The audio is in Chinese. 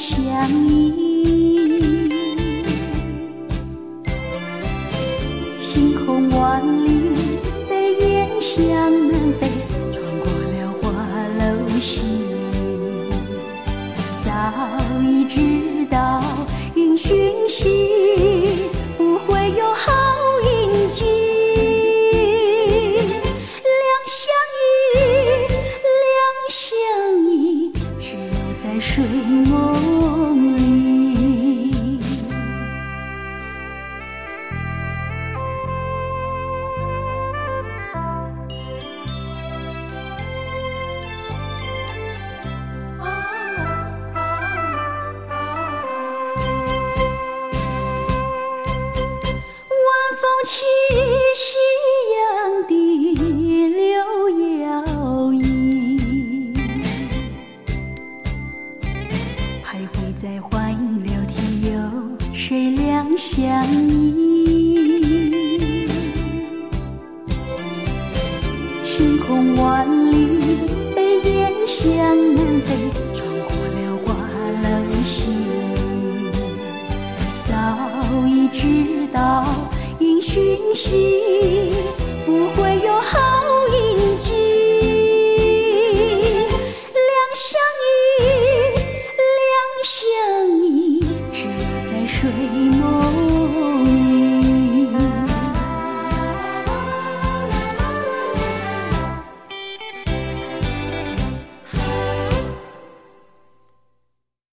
相依。晴空万里，北雁向南飞，穿过了花楼溪。早已知道云讯息，不会有好运气。两相依，只有在睡梦里。晚风起，夕阳的柳摇曳，徘徊在花影柳天，有谁两相依？晴空万里，北雁向南飞，穿过了花楼溪。早已知道因讯息，不会有好